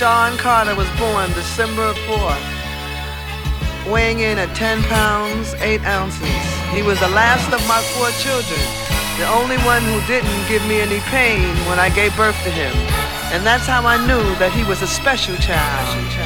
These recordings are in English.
Sean Carter was born December 4th, weighing in at 10 pounds, 8 ounces. He was the last of my 4 children, the only one who didn't give me any pain when I gave birth to him. And that's how I knew that he was a special child.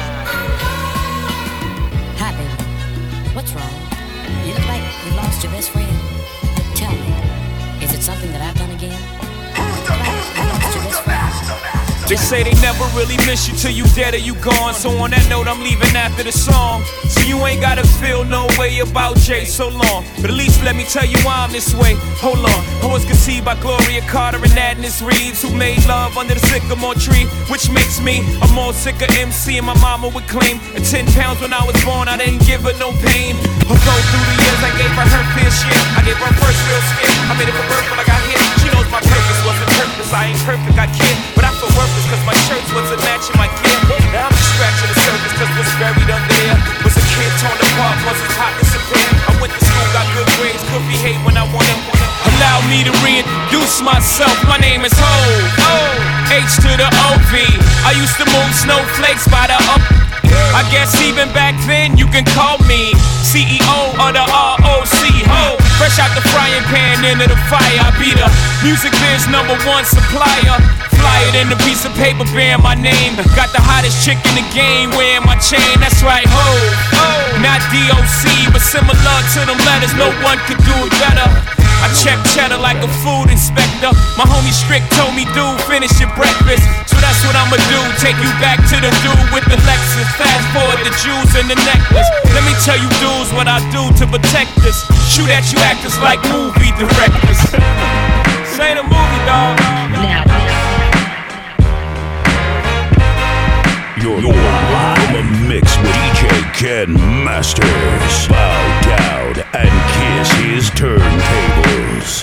Hi, baby. What's wrong? You look like you lost your best friend. Tell me, is it something that I've done again? You lost your best friend. They say they never really miss you till you dead or you gone. So on that note, I'm leaving after the song. So you ain't gotta feel no way about Jay so long. But at least let me tell you why I'm this way. Hold on. I was conceived by Gloria Carter and Agnes Reeves, who made love under the sycamore tree, which makes me a more sicker MC. And my mama would claim at 10 pounds when I was born, I didn't give her no pain. Although through the years I gave her fair share. I gave her first real scare. I made it for birth when I got hit. She knows my purpose wasn't purpose. I ain't perfect, I can't, but I feel worthless cause my shirts wasn't matching my gear. Now I'm just scratching the surface cause what's buried under there was a kid torn apart, was his hot disappear. I went to school, got good grades, could behave when I wanted. Allow me to reintroduce myself. My name is Ho, H to the O-V. I used to move snowflakes by the up. I guess even back then you can call me CEO of the ROC. Ho, fresh out the frying pan into the fire. I be the music biz #1 supplier. Fly it in a piece of paper bearing my name. Got the hottest chick in the game wearing my chain. That's right, ho, not DOC, but similar to them letters. No one could do it better. I check cheddar like a food inspector. My homie Strick told me, dude, finish your breakfast. So that's what I'ma do, take you back to the dude with the Lexus. Fast forward the jewels and the necklace. Let me tell you dudes what I do to protect this. Shoot at you actors like movie directors. This ain't a movie, dog. You're live in the mix with DJ Ken Masters. Bow down and kiss his turntables.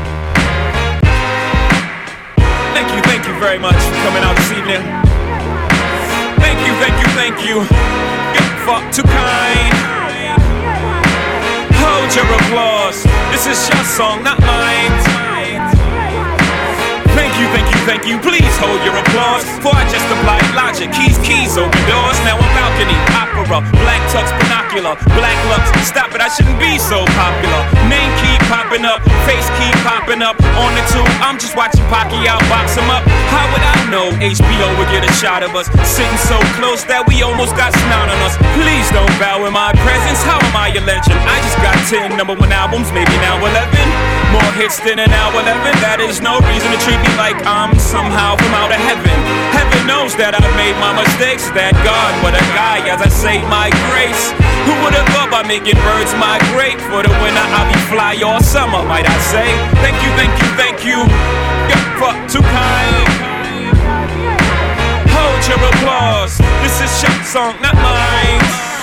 Thank you very much for coming out this evening. Thank you. You're far too kind. Hold your applause. This is your song, not mine. Thank you. Please hold your applause. For I just applied logic. Keys, open doors. Now I'm balcony, opera, black tux, binocular, black lux. Stop it, I shouldn't be so popular. Name keep popping up, face keep popping up. On the tube, I'm just watching Pacquiao box him up. How would I know HBO would get a shot of us? Sitting so close that we almost got snot on us. Please don't bow in my presence. How am I a legend? I just got 10 #1 albums, maybe now 11. More hits than an hour 11. That is no reason to treat me like I'm somehow from out of heaven. Heaven knows that I made my mistakes. That God, what a guy, as I say my grace. Who would have thought by making birds migrate? For the winter I'll be fly all summer, might I say. Thank you. You're far too kind. Hold your applause. This is your song, not mine.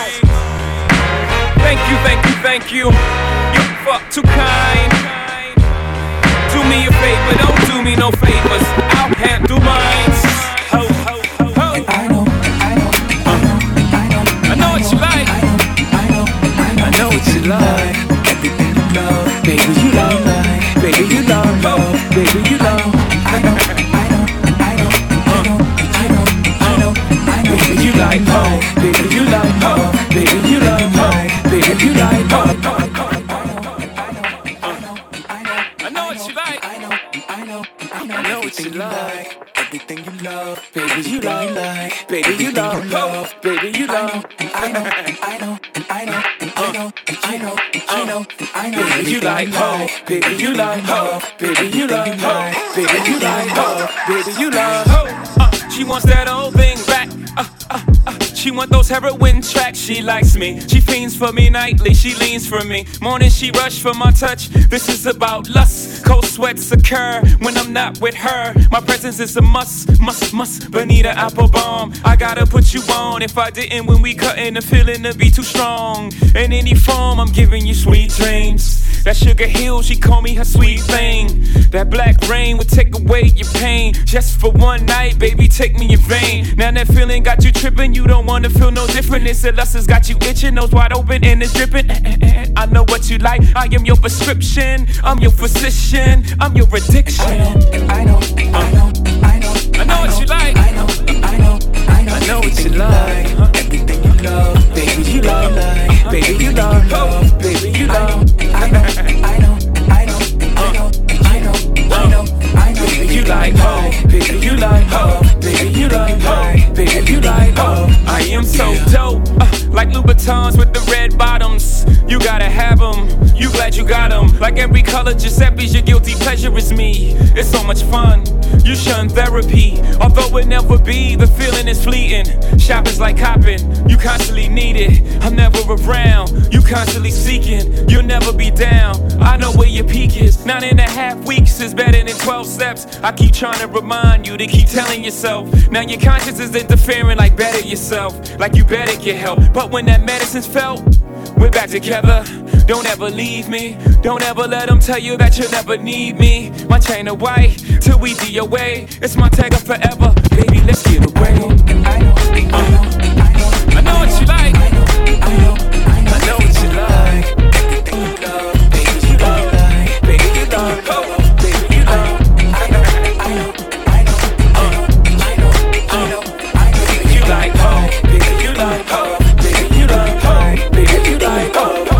Thank you. You're far too kind. Do me a favor, don't do me no favors. I'll handle mine. Ho. And I know what you like. I know what you like. Everything you love, baby, you love. Baby, you love. Baby, you love. I know. Baby, you like love. Baby, you like love. Baby, you like love. Baby, you like love. Everything you love, baby, you like, baby, you love, baby, you love, and I know, baby, you like love, baby, you like love, baby, you like love, baby, you like love, baby, you love. She wants that old thing back. She want those heroin tracks, she likes me. She fiends for me nightly, she leans for me. Morning she rush for my touch, this is about lust. Cold sweats occur when I'm not with her. My presence is a must. Bonita Applebaum, I gotta put you on. If I didn't when we cuttin', the feeling to be too strong. In any form, I'm giving you sweet dreams. That Sugar Hill, she call me her sweet thing. That black rain would take away your pain. Just for one night, baby, take me in vain. Now that feeling got you trippin', you don't wanna feel no different. It's the lust has got you itching, nose wide open and it's dripping. I know what you like, I am your prescription. I'm your physician, I'm your addiction. I know what you like. I know Louboutins with the red bottoms. You gotta have them, you glad you got them. Like every color Giuseppe's, your guilty pleasure is me. It's so much fun, you shun therapy. Although it never be, the feeling is fleeting. Shopping's like hopping, you constantly need it. I'm never around, you constantly seeking. You'll never be down, I know where your peak is. 9.5 weeks is better than 12 steps. I keep trying to remind you to keep telling yourself. Now your conscience is interfering like better yourself. Like you better get help. But when that medicine's felt, we're back together. Don't ever leave me. Don't ever let them tell you that you'll never need me. My chain of white till we DOA. It's my tag of forever. Baby, let's get away. I know what you like. I know what you like. Baby, you like. Baby, you like. Baby, you like. You like, oh, baby, you like, oh, baby, you like, oh, baby, you like,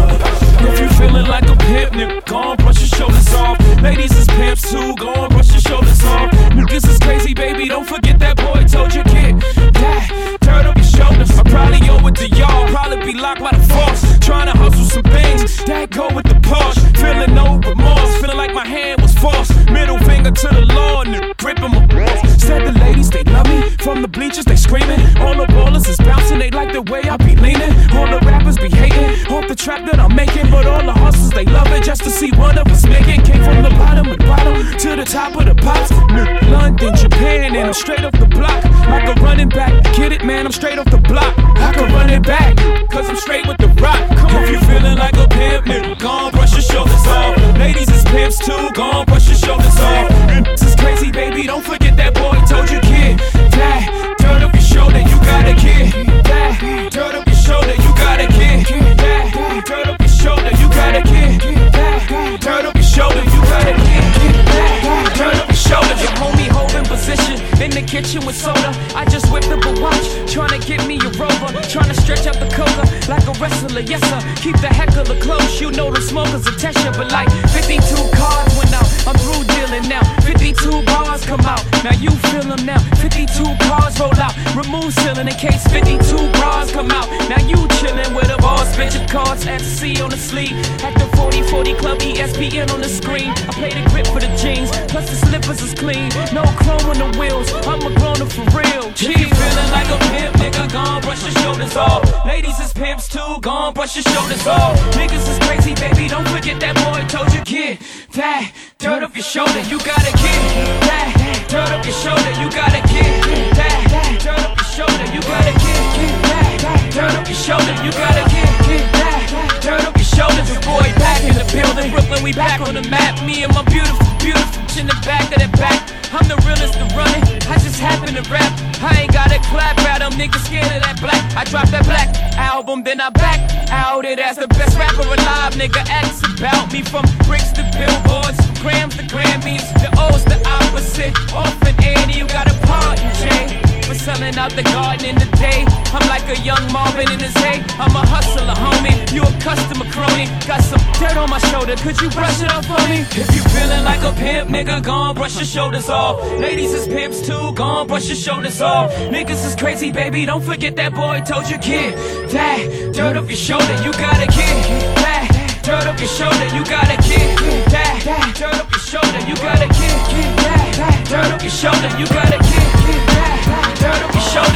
oh. If you feeling like a pimp, nigga, go on, brush your shoulders off. Ladies is pimps too, go on, brush your shoulders off. Niggas is crazy, baby, don't forget that boy told you, kid. Yeah, turn up your shoulders. I probably owe it to y'all, probably be locked by the force. Trying to hustle some things, that go with the Porsche. Feeling no remorse, feeling like my hand was forced. Middle finger to the law, nigga, gripping my balls. Said the ladies, they love me. From the bleachers, they screaming. All the ballers is bouncing, they like the way I be leaning. All the rappers be hating, off the trap that I'm making. But all the hustlers, they love it just to see one of us make it. Came from the bottom to the top of the pops. London, Japan, and I'm straight off the block. Like a running back, get it, man, I'm straight off the block. I can run it back, cause I'm straight with the rock. Come on, if you feeling like a pimp, nigga, go on, brush your shoulders off. Ladies is pimps too, go on, brush your shoulders off. This is crazy, baby, don't forget that boy told you, kid. Dad, turn up your shoulder, you got a kid. Dad, turn up your shoulder, you got a kid. Dad, turn up your shoulder, you got a kid. Dad, turn up your shoulder, you got a kid. Dad, turn up your shoulder. Your homie holding position in the kitchen with soda. I just whipped up a watch, trying to get me a Rover. Trying to stretch up the coca like a wrestler, yes sir. Keep the heckler close, you know the smokers will test you. But like 52 cars went out, I'm through dealing now. 52 bars come out, now you feel them now. 52 cars roll out, remove ceiling in case 52 bras come out. Now you chillin' with a boss, bitch of cards, FC on the sleeve. At the 40/40 club, ESPN on the screen. I play the grip for the jeans, plus the slippers is clean. No chrome on the wheels, I'm a grown-up for real. If you feeling like a pimp, nigga, gon' brush your shoulders off. Ladies is pimps too, gon' brush your shoulders off. Niggas is crazy, baby, don't forget that boy told you, kid. That, turn up your shoulder, you got a kid. That, turn up your shoulder, you got a kid. That, turn up your shoulder, you got a kid. That, turn up your shoulder, you got a kid. That, turn up your shoulders, your boy back in the building. Brooklyn, we back on the map. Me and my beautiful in the back of that back. I'm the realest to run it, I just happen to rap. I ain't gotta clap at them, niggas scared of that black. I dropped that black album, then I back out it as the best rapper alive. Nigga acts about me from bricks to billboards, grams to Grammys. The O's the opposite, often Annie, you got a pardon, Jay. For selling out the garden in the day. I'm like a young Marvin in his hay. I'm a hustler, homie, you a customer crony. Got some dirt on my shoulder, could you brush it off for me? If you feeling like a pimp, nigga, gon' brush your shoulders off. Ladies is pimps too, gon' brush your shoulders off. Niggas is crazy, baby, don't forget that boy told you, kid. Dad, dirt off your shoulder, you got a kid. Dad, dirt off your shoulder, you got a kid. Dad, dirt off your shoulder, you got a kid. Dad, dirt off your shoulder, you got a kid. Dad, dirt off your shoulder.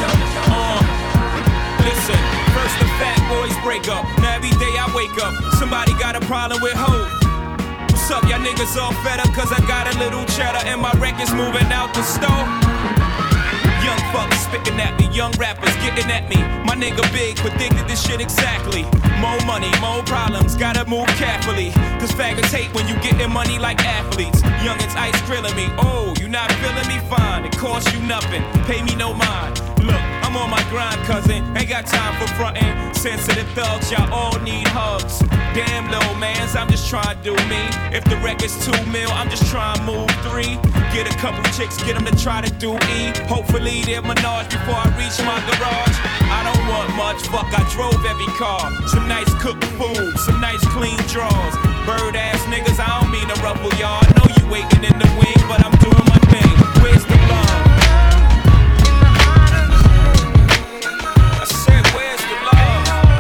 Listen, first the fat boys break up. Now every day I wake up, somebody got a problem with hope. What's up, y'all niggas all fed up? Cause I got a little cheddar and my record's moving out the store. Young fuckers spitting at me, young rappers getting at me. My nigga Big predicted this shit exactly. More money, more problems, gotta move carefully. Cause faggots hate when you getting money like athletes. Youngins ice grilling me, oh, you not feeling me? Fine, it costs you nothing, pay me no mind. Look, I'm on my grind, cousin, ain't got time for frontin'. Sensitive thugs, y'all all need hugs. Damn little mans, I'm just trying to do me. If the record's 2 mil, I'm just trying to move 3. Get a couple chicks, get them to try to do E. Hopefully they're Menage before I reach my garage. I don't want much, fuck, I drove every car. Some nice cooked food, some nice clean drawers. Bird ass niggas, I don't mean to ruffle y'all. I know you waiting in the wing, but I'm doing my thing. Where's the love? I said, where's the love?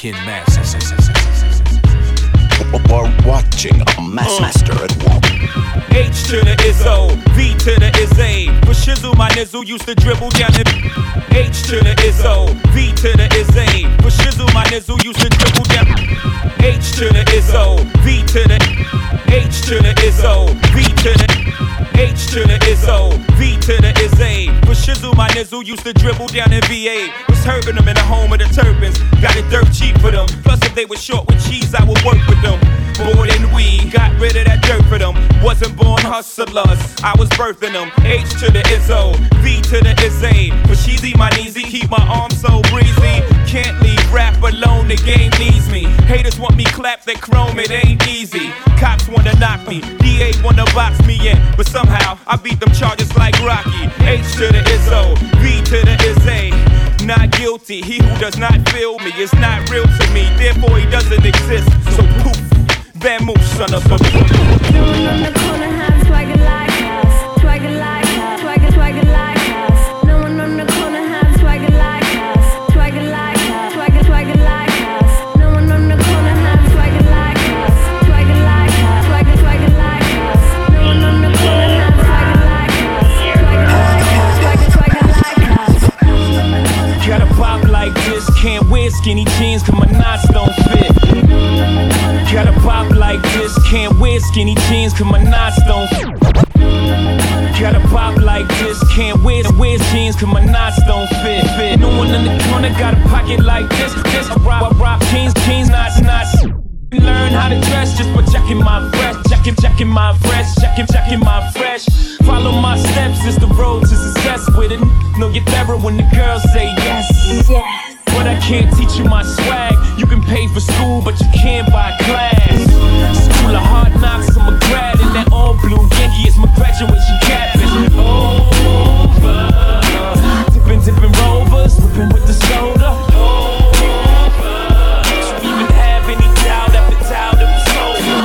Ken Masters. Watching a master at work. H to the Izzo, V to the Izzy. For shizzle, my nizzle used to dribble down the H to the Izzo, V to the Izzy. For shizzle, my nizzle used to dribble down H to the Izzo, V to the H to the Izzo, V to the H to the Izzo, V to the Izzy. For shizzle, my nizzle used to dribble down in VA. Was hurting them in the home of the turbans. Got it dirt cheap for them. Plus, if they were short with cheese, I would work with them. More than we got rid of that dirt for them. Wasn't born hustlers, I was birthing them. H to the Izzo, V to the Izzy. For sheezy, my kneesy, keep my arms so breezy. Can't leave rap alone, the game needs me. Haters want me clap that chrome, it ain't easy. Cops wanna knock me, DA wanna box me in. But somehow, I beat them charges like Rocky. H to the Izzo, V to the Izzy. Not guilty, he who does not feel me is not real to me. Therefore he doesn't exist, so poof. Bad move, son of a bitch. No one on the corner has swagger like us. Swagger like us. Swagger like us. No one on the corner has swagger like us. Swagger like us. Swagger like us. No one on the corner has swagger like us. Swagger like us. Swagger like us. No one on the corner has swagger like us. Swagger like us. Gotta pop like this, can't wear skinny jeans 'cause my knots don't fit. Gotta pop like this, can't wear skinny jeans 'cause my knots don't fit. Gotta pop like this, can't wear jeans 'cause my knots don't fit. No one in the corner got a pocket like this. I rock jeans, knots. Learn how to dress just by checking my fresh, checking my fresh. Follow my steps, it's the road to success. With it, know your terror when the girls say yes. But I can't teach you my swag. You can pay for school, but you can't buy class. School of hard knocks, I'm a grad in that all blue Yankee. It's my graduation cap. It's over. Dipping rovers, whipping with the soda. Over. Don't you even have any doubt after doubt it was over.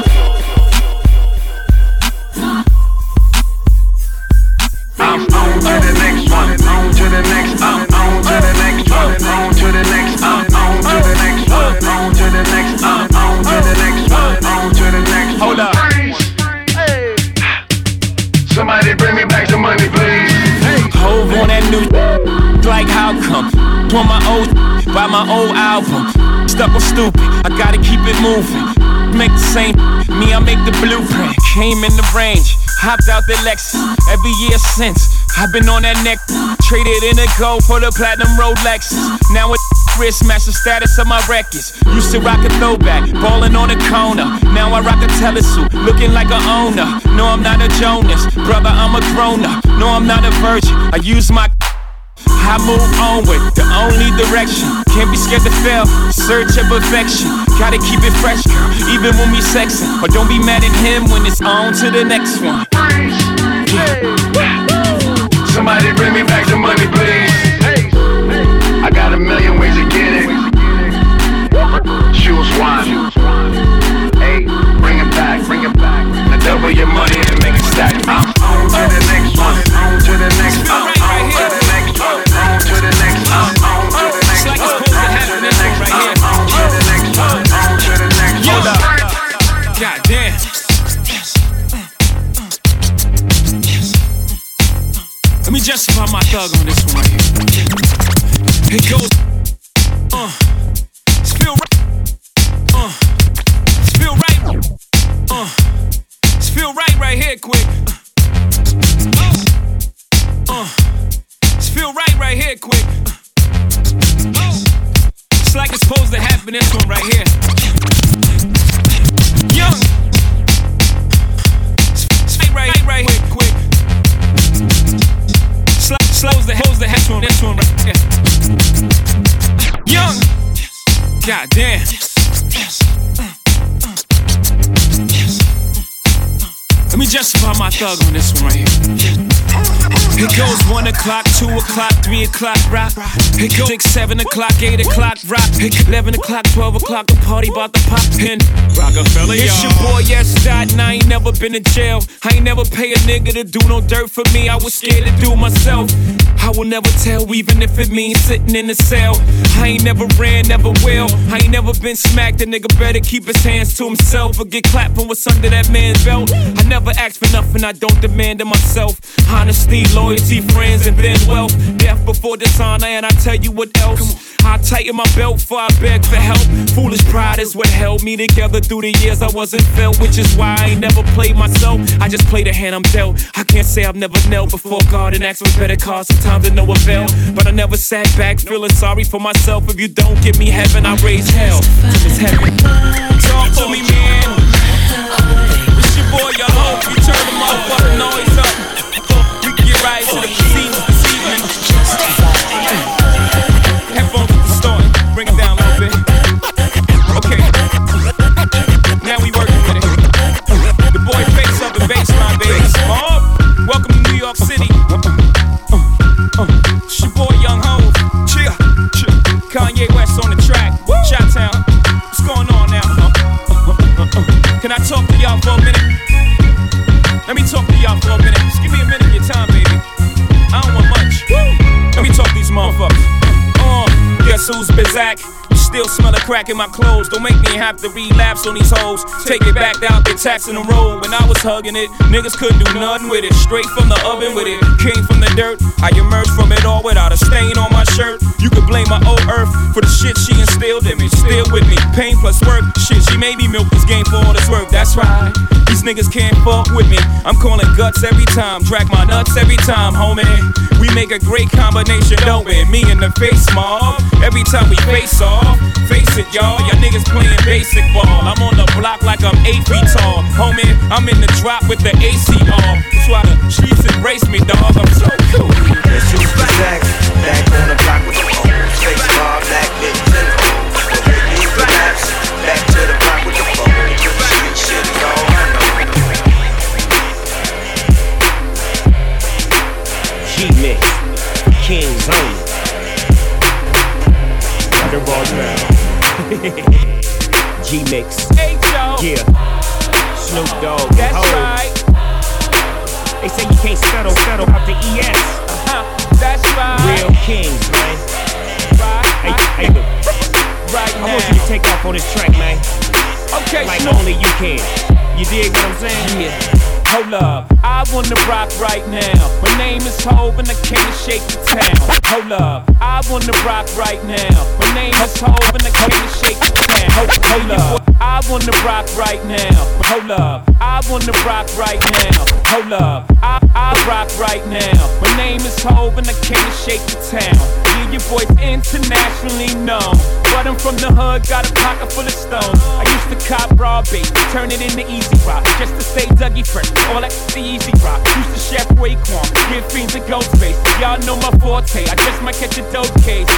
I'm on to the next one, on to the next, on to the next one, on to the next, on to the next one, on to the next, on to the next one, on to the next. Hold up. Hey. Somebody bring me back the money, please. Hove on that new like how come? On my old, buy my old album. Stuck on stupid, I gotta keep it moving. Make the same, me I make the blueprint. Came in the range, hopped out the Lexus. Every year since, I've been on that neck. Traded in a gold for the platinum Rolexes. Now it's wrist match the status of my records. Used to rock a throwback, ballin' on a corner. Now I rock a telesuit, looking like a owner. No, I'm not a Jonas, brother, I'm a grown-up. No, I'm not a virgin, I use my I move onward, the only direction. Can't be scared to fail, search of perfection. Gotta keep it fresh, girl, even when we sexin'. Or don't be mad at him when it's on to the next one. Somebody bring me back the money, please. I got a million ways to get it. Shoes one. Hey, bring it back. Now double your money and make it stack. I'm on to the next one. On to the next. On to the next one. On to the next. On to the next. It's like it's supposed to happen this one right here. On to the next one. On to the next. Hold up. God damn. Let me justify my thug on this one right here. It goes, it's feel right, it's feel right, it's feel right here, quick. It's feel right here, quick. It's like it's supposed to happen, this one right here. Young, it's right here, quick. Slows the hose the head on this one right here. Young, god damn. Let me justify my thug on this one right here. It goes 1 o'clock, 2 o'clock, 3 o'clock, rock. It goes 6, 7 o'clock, 8 o'clock, rock. 11 o'clock, 12 o'clock, the party about to pop in. Rockefeller, it's your boy, yes, Dot, and I ain't never been in jail. I ain't never pay a nigga to do no dirt for me. I was scared to do myself. I will never tell, even if it means sitting in the cell. I ain't never ran, never will. I ain't never been smacked. A nigga better keep his hands to himself or get clapped for what's under that man's belt. I never ask for nothing, I don't demand of myself. Honesty, loyalty, friends, and then wealth. Death before dishonor, and I tell you what else. I tighten my belt before I beg for help. Foolish pride is what held me together through the years I wasn't felt, which is why I ain't never played myself. I just play the hand I'm dealt. I can't say I've never knelt before God and asked for better cause. Sometimes it no avail, but I never sat back feeling sorry for myself. If you don't give me heaven, I raise hell till it's heaven. Talk to me, man. It's your boy, your hope. You turn the motherfucking noise up. We can get right to the proceedings this evening. Headphones at the start. Bring it down a little bit. Okay. Now we working with it. The boy face up and baseline, baby. Mob, welcome to New York City. It's your boy Young Hov. Chill. Kanye West on the track. Chi-Town. What's going on now? Can I talk to y'all for a minute? Let me talk to y'all for a minute. Just give me a minute of your time, baby. I don't want much. Let me talk to these motherfuckers. Guess who's Bizak? Still smell the crack in my clothes. Don't make me have to relapse on these hoes. Take it back out, they taxing the road. When I was hugging it, niggas couldn't do nothing with it. Straight from the oven with it. Came from the dirt, I emerged from it all without a stain on my shirt. You could blame my old earth for the shit she instilled in me. Still with me, pain plus work. Shit, she made me milk this game for all this work. That's right, these niggas can't fuck with me. I'm calling guts every time, drag my nuts every time, homie. We make a great combination, don't we? Me and the face mob. Every time we face off, face it, y'all niggas playing basic ball. I'm on the block like I'm 8 feet tall. Homie, I'm in the drop with the AC off. That's why the streets embrace me, dog. I'm so cool. Guess who's back? Back on the block with the hoes. Face bar, black mittens and hoes. When they need relapse, back to the block with the phone. Street shit is all I know. G-Mix, King's Only. Underball now. G-Mix. Hey, Joe. Yeah. Snoop Dogg. That's right. They say you can't settle out the ES. That's right. Real kings, man. Right. Hey, look. Right now. I want you to take off on this track, man. Okay, like Snoop. only you can. You dig what I'm saying? Yeah. Hold up, I wanna rock right now. My name is Hov and I came to shake the town. Hold up, I wanna rock right now. My name is Hov and I came to shake the town. Hold up, I wanna rock right now. Hold up, I wanna rock right now. Hold up, I rock right now. My name is Hov and I came to shake the town. Yeah, your boy's internationally known, but I'm from the hood, got a pocket full of stones. I used to cop raw bait, turn it into easy rock, just to stay Dougie fresh. All that the easy rock. Used to chef Raekwon, give fiends a ghost face. Y'all know my forte, I just might catch a dope case.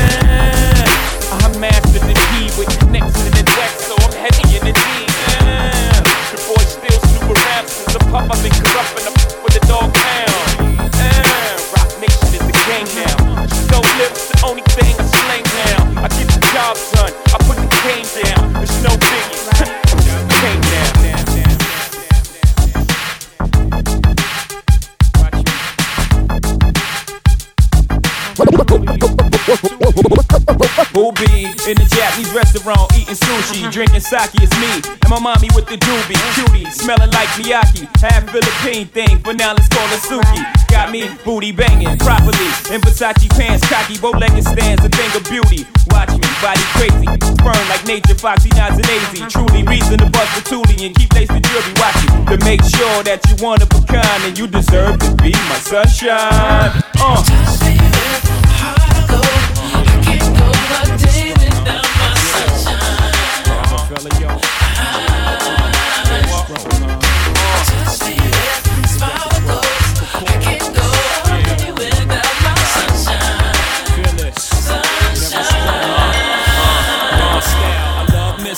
I mastered the G with next to the deck, so I'm heavy in the D. The boy still super rap since the pup. I've been corrupting with the dog pound. Rock Nation is the game now. Dope lips, the only thing I slang now. I get the job done, I put the game down. There's no biggie. Game down. Who be in the Japanese restaurant eating sushi, drinking sake, it's me and my mommy with the doobie, cutie, smelling like Miyake, half Philippine thing, but now let's call it Suki. Got me booty banging properly in Versace pants, cocky, bow-legged stands, a thing of beauty. Watch me, body crazy, firm like nature, foxy, nods and lazy. Truly reason to bust the toolie and keep lace the jewelry. Watch it to make sure that you one of a kind and you deserve to be my sunshine.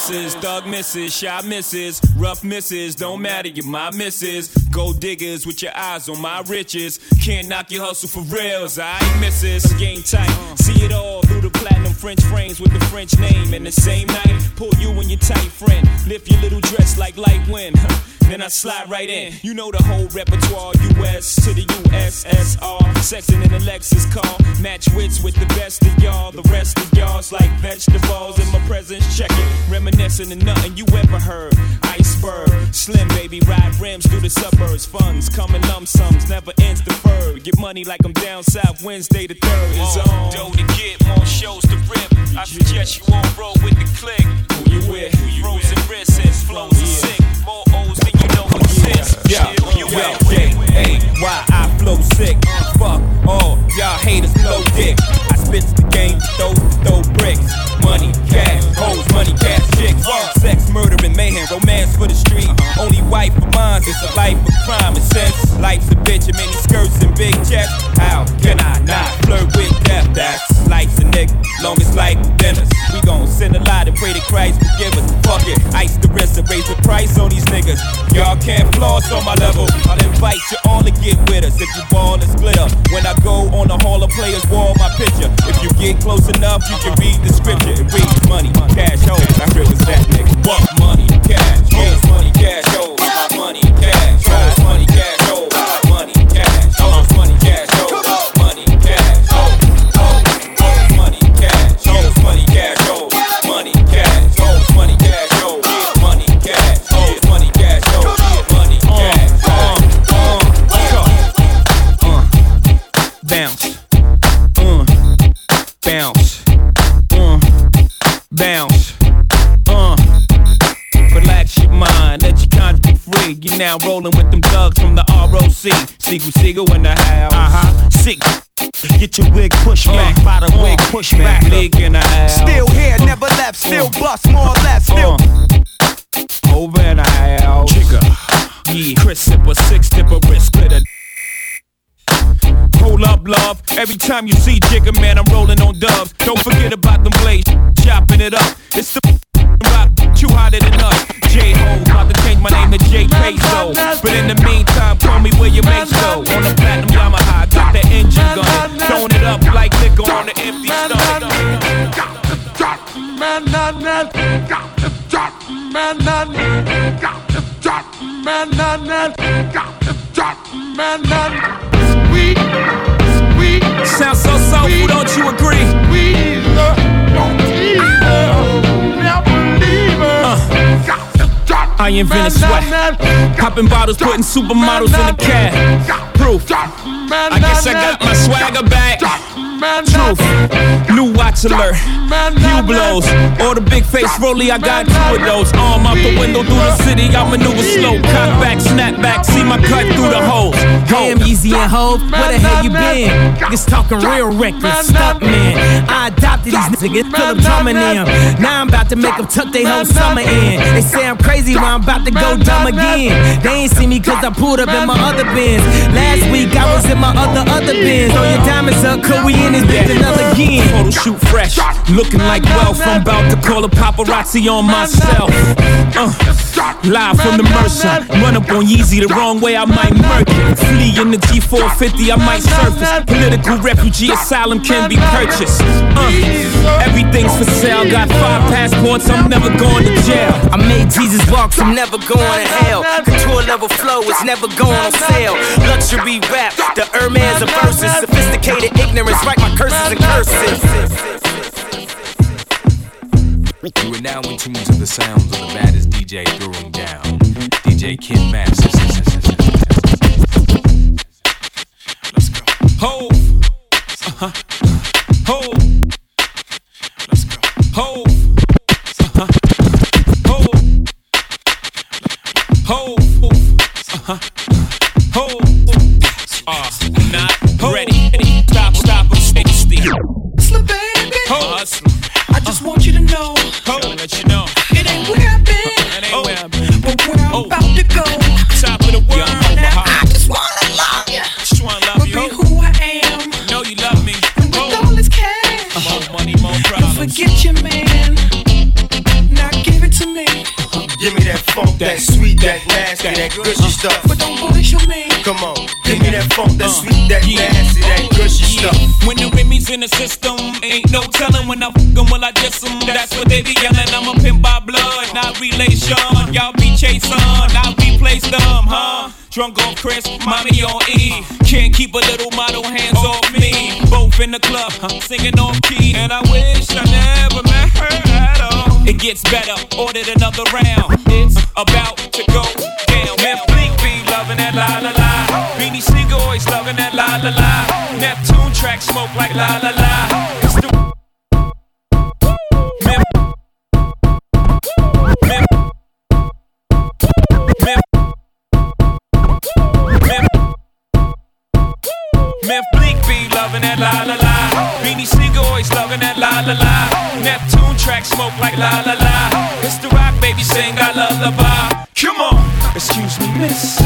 misses, thug misses, shy misses, rough misses, don't matter, you're my misses. Gold diggers with your eyes on my riches. Can't knock your hustle for reals, I ain't misses. Game tight, see it all through the platinum French frames with the French name. And the same night, pull you and your tight friend. Lift your little dress like light wind. Then I slide right in. You know the whole repertoire, US to the USSR. Sexing in a Lexus car. Match wits with the best of y'all. The rest of y'all's like vegetables in my presence. Check it. Reminiscing of nothing you ever heard. Iceberg. Slim baby, ride rims through the suburbs. Funds coming lump sums, never ends deferred. Get money like I'm down south Wednesday the 3rd. It's on. Dough to get, more shows to rip. I suggest you all roll with the click. Who you with? Frozen wrists and flows are sick. More O's than you know exist. Yeah, hey, why I flow sick? Fuck all y'all haters, blow dick. I spit the game, throw bricks. Money, cash, hoes, money, cash, chicks. Sex, murder, and mayhem, romance for the street. Only wife of mine, it's a life of crime and sense. Life's a bitch, and many skirts and big checks. How can I not flirt with death? That's life's a nigga, long as life dinners. We gon' send a lot and pray to Christ forgive us. Fuck it, ice the wrist and raise the price on these niggas. Y'all can't floss on my level. I'll invite you all to get with us. If you ball and glitter, when I go on the Hall of Players wall, my picture. If you get close enough, you can read the scripture. It reads money, cash, hoes. I real as that nigga. What money, cash, hoes, money, cash, hoes. My money, cash, hoes, money, cash, hoes. Money, cash, hoes, money, cash, hoes. Money, cash, hoes, money, cash, hoes, money, cash, hoes. Money, cash, hoes, money, cash, hoes. Money, cash, hoes, money, cash, hoes. Money, cash, bounce, bounce, relax your mind, let your conscience be free. You're now rolling with them thugs from the ROC. Seagull in the house. Sick. Get your wig pushed back, by the wig pushed back. League in the house. Still here, never left, still bust, more or less, still. Over in the house. Jigger. Yeah. Chris Sipper, 6 dipper, wrist splitter. Hold up, love. Every time you see Jigger, man, I'm rolling on dubs. Don't forget about them blades, chopping it up. It's the rock, too hotter than us. J-Ho, about to change my name to J Peso. But in the meantime, call me where your mates go. On the platinum Yamaha, got that engine gun. Throwing it up like liquor on the empty stomach. Sounds so soulful, don't you agree? I invented sweat, popping bottles, putting supermodels in the cab. Proof, I guess I got my swagger back. Truth, new watch alert, few blows, or the big face rollie, I got 2 of those. Arm out the window through the city, I maneuver slow. Cock back, snap back, see my cut through the holes. Damn, Easy and Hov, where the hell you been? Niggas talking real reckless, stuck man. I adopted these niggas, fill up drumming them. Now I'm about to make them tuck they whole summer in. They say I'm crazy, but I'm about to go dumb again. They ain't see me cause I pulled up in my other Benz. Last week I was in my other Benz. Throw your diamonds up, cause we in this bitch another again. Photo shoot fresh, looking like wealth. I'm about to call a paparazzi on myself. Live from the Mercer, run up on Yeezy the wrong way, I might murk it. Flee in the G450, I might surface. Political refugee asylum can be purchased. Everything's for sale, got 5 passports, I'm never going to jail. I made Jesus walk, I'm never going to hell. Couture level flow is never going on sale. Luxury rap, the Hermes of verses. Sophisticated ignorance, write my curses and curses. You are now in tune to the sounds of the baddest DJ throwing down. DJ Ken Masters. Let's go. Ho! Ho! Let's go. Ho! Ho! Ho! Ho! Not ready. Stop, stay still. Slip baby. Ho! I just want you to know. Ho! Let you know. It ain't where I've been. It ain't where I've been. But where I'm about to go. Top of the world. Now I just wanna love you. Just wanna love you. Be who I am. Know you love me. And with all this cash. More money, more problems. Don't forget your man. Now give it to funk, that sweet, that nasty, that gushy stuff. But don't bullshit me. Come on, give me that funk, that sweet, that nasty, that gushy stuff. When the Remy's in the system, ain't no telling when I fuck 'em, will I diss 'em. That's what they be yelling. I'm a pimp by blood, not relation. Y'all be chasing, I replace them, huh? Drunk on Chris, mommy on E. Can't keep a little model, hands off me. Both in the club, singing off key. And I wish I never met her at all. It gets better, ordered another round. It's about to go down. Man, Blink be loving that la la la. Beanie Siegel always loving that la la la. Neptune track smoke like la la la. It's the Memphis Bleak be loving that la la la. Beanie Siegel always loving that la la la. Neptune track smoke like la la la. It's the rock baby sing I lullaby. Come on, excuse me miss,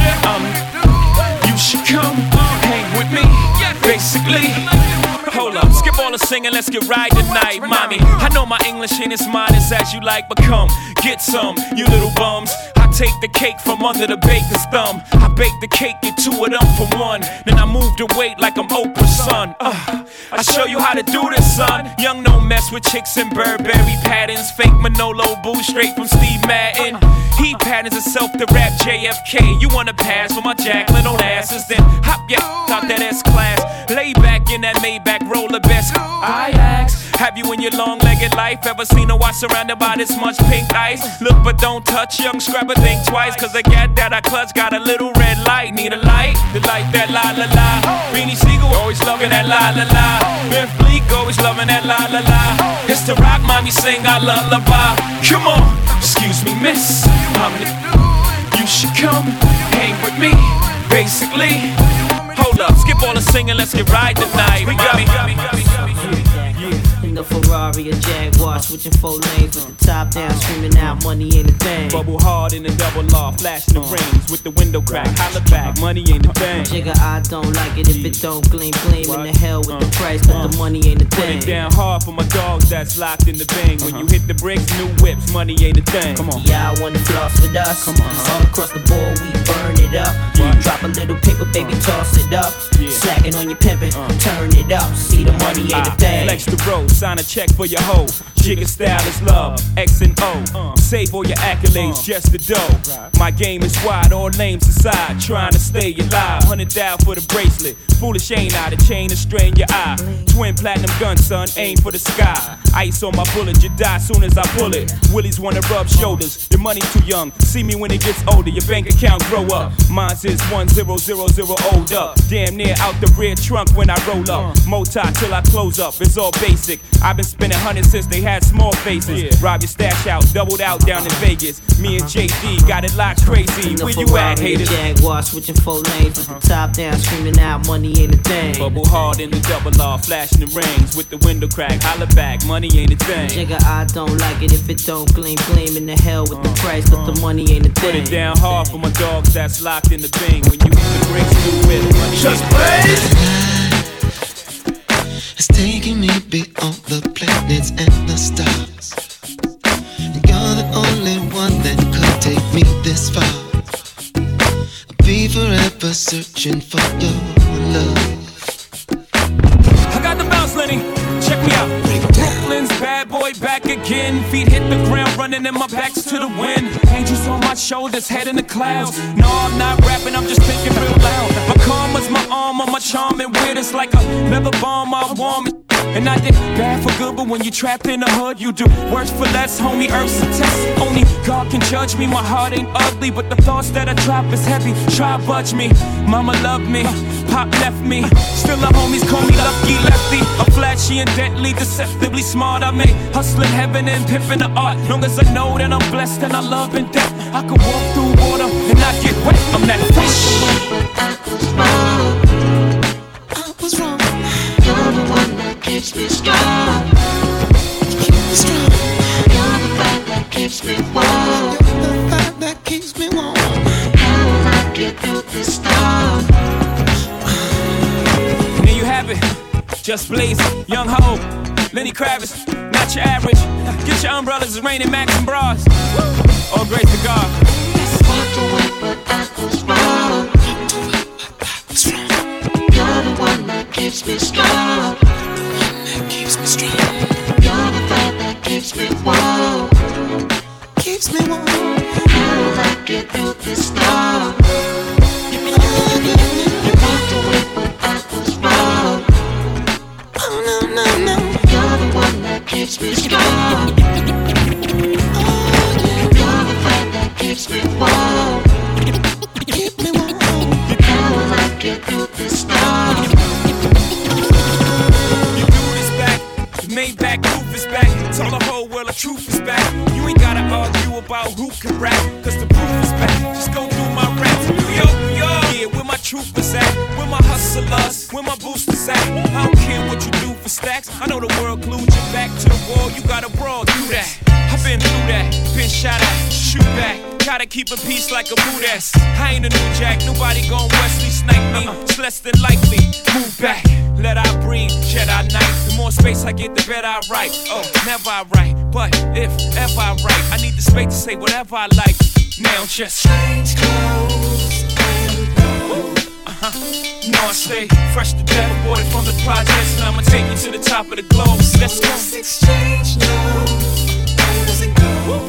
you should come hang with me. Basically, hold up, skip all the singing, let's get right tonight, mommy. I know my English ain't as modest as you like, but come get some, you little bums. I take the cake from under the baker's thumb. I bake the cake, get two of them for one. Then I move the weight like I'm Oprah's son. I show you how to do this, son. Young don't mess with chicks in Burberry patterns. Fake Manolo boo straight from Steve Madden. He patterns himself to rap JFK. You wanna pass for my Jacqueline on asses? Then hop yeah out that S-Class. Lay back in that Maybach roller best. I ask, have you in your long-legged life ever seen a watch surrounded by this much pink ice? Look but don't touch, young scrapper, think twice. Cause the gat that I clutch got a little red light. Need a light, the light that la la la. Beanie Siegel always loving that la la la. Memphis Bleak always loving that la la la. It's the rock mommy sing I lullaby. Come on, excuse me miss, you should come hang with me. Basically, hold up, skip all the singing, let's get right tonight. We got me. In the Ferrari or Jaguar, switching 4 lanes with the top down, screaming out money ain't a thing. Bubble hard in the double law, flashing the rings with the window crack. Holla back, money ain't a thing. Jigga, I don't like it if it don't gleam. In the hell with the price, but the money ain't a thing. Put it down hard for my dogs that's locked in the bang. When you hit the bricks, new whips, money ain't a thing. Come on. Y'all wanna floss with us? Come on. All across the board, we burn it up. Drop a little paper, baby, toss it up. Slacking on your pimpin', turn it up. See the money ain't a thing. Flex the road, sign a check for your hoe. Jigga style is love, X and O. Save all your accolades, just the dough. My game is wide, all names aside. Trying to stay alive, 100,000 for the bracelet. Foolish ain't I, the chain to strain your eye. Twin platinum gun, son, aim for the sky. Ice on my bullet, you die soon as I pull it. Willies wanna rub shoulders, your money too young. See me when it gets older, your bank account grow up. Mine's is 1000 old up. Damn near out the rear trunk when I roll up. Moti till I close up, it's all basic. I've been spending hundreds since they had small faces. Rob your stash out, doubled out down in Vegas. Me and JD got it locked crazy. Where you at, haters? Jaguar, switching 4 lanes with the top down, screaming out money ain't a thing. Bubble hard in the double law, flashing the rings with the window crack. Holla back, money ain't a thing. Jigga, I don't like it if it don't gleam. In the hell with the price, but the money ain't a thing. Put it down hard for my dogs that's locked in the bing. When you hit the bricks, new whip, money just blaze. It's taking me beyond the planets and the stars. You're the only one that could take me this far. I'll be forever searching for your love. I got the bounce, Lenny. Check me out. Brooklyn's bad boy back again. Feet hit the ground, running and my back's to the wind. Angels on my shoulders, head in the clouds. No, I'm not rapping, I'm just thinking real loud. My karma's my armor, my charm and weird. It's like a leather bomb, I warm it. And I did bad for good, but when you're trapped in the hood, you do worse for less, homie. Earth's a test. Only God can judge me. My heart ain't ugly, but the thoughts that I drop is heavy. Try budge me. Mama loved me, Pop left me. Still the homies call me Lucky Lefty. I'm flashy and deadly, deceptively smart. I make hustling heaven and pimping the art. Long as I know that I'm blessed and I love in depth, I can walk through water and not get wet. I'm that fish. I was wrong. You're the one that keeps me strong. Keep me strong. You're the fire that keeps me warm. You're the fire that keeps me warm. How will I get through this storm? There you have it. Just Blaze, Young Ho, Lenny Kravitz, not your average. Get your umbrellas, it's raining Max and bras. All grace to God. but I was wrong. You're the one that keeps me strong. You're the fire that keeps me warm. How will I get through this storm? You walked away, but I was wrong. You're the one that keeps me strong. You're the fire that keeps me warm. How will I get through this storm? You do this back, the Maybach roof is back. Tell the whole world the truth is back. You ain't gotta argue about who can rap, cause the proof is back. Just go through my raps. New York, New York, yeah, where my troopers at? Where my hustlers, where my boosters at? I don't care what you do for stacks. I know the world glued you back to the wall. You gotta brawl, do that. I've been through that, been shot at, shoot back. Gotta keep a peace like a boot ass. I ain't a new jack, nobody gon' Wesley snipe me. It's less than likely, move back. Let I breathe, Jedi Knight. The more space I get, the better I write. Oh, never I write, but if ever I write, I need the space to say whatever I like. Now just change clothes and go. You know I stay fresh to death, aborted from the projects, and I'ma take you to the top of the globe. Let's go. Exchange now, where does it go?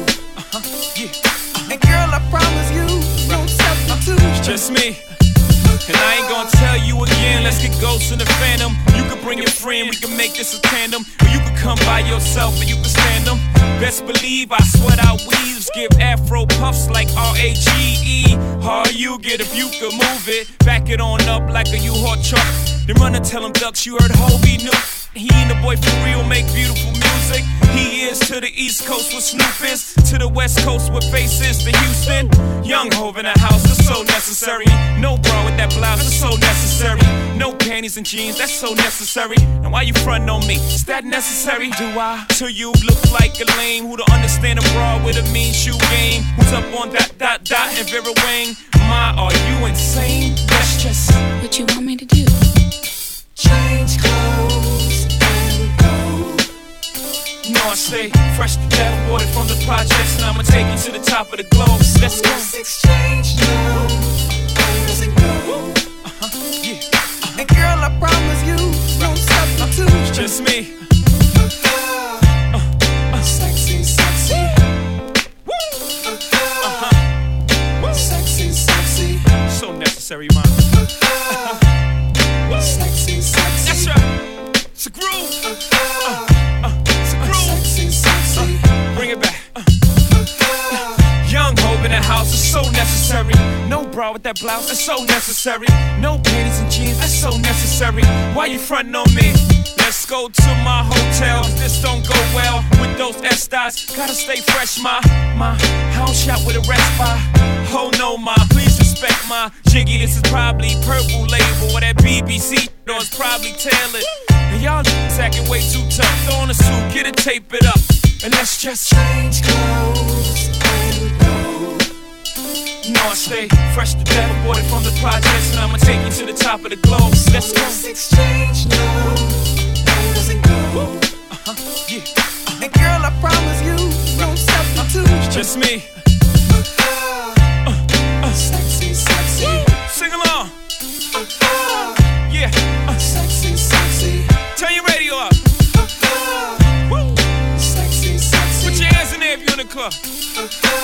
Yeah. And girl, I promise you, no substitute. It's just me. And I ain't gonna tell you again, let's get ghosts in the phantom. You can bring your friend, we can make this a tandem. Or you can come by yourself and you can stand them. Best believe I sweat out weaves, give afro puffs like R-A-G-E. How you get if you could move it, back it on up like a U-Haul truck. Then run and tell them ducks you heard Hobie knew. He and the boy for real make beautiful music. He is to the East Coast with Snoop is, to the West Coast with Faces to Houston. Young Hov in the house, that's so necessary. No bra with that blouse, that's so necessary. No panties and jeans, that's so necessary. Now why you frontin' on me? Is that necessary? Do I? To you look like a lame who don't understand a bra with a mean shoe game. Who's up on that dot and Vera Wang? My, are you insane? That's just what you want me to do. Change clothes and go. You know I stay fresh to death, aborted from the projects, and I'ma take you to the top of the globe. Let's go. Exchange now, where does it go? Yeah. And girl, I promise you, no substitute. It's just me. Sexy, sexy. Sexy, sexy. So necessary, man. Sexy, sexy. That's right. It's a groove. It's a groove. Sexy, sexy. Bring it back. Young Hov in the house is so necessary. No bra with that blouse, that's so necessary. No panties and jeans, that's so necessary. Why you frontin' on me? Let's go to my hotel. This don't go well with those Estes. Gotta stay fresh, my house shot with a rest by. Oh no, ma, please respect my jiggy. This is probably purple label or that BBC. Or it's probably tailored. And y'all acting way too tough. Throw on a suit, get it, tape it up, and let's just change clothes and go. You know I stay fresh to death, aborted from the projects, and I'ma take you to the top of the globe. Let's go. Exchange now, where does it go? Yeah. And girl, I promise you, no substitute. It's just me. Sexy, sexy. Sing along. Yeah. Sexy, sexy. Turn your radio up. Sexy, sexy. Put your hands in there if you're in the club.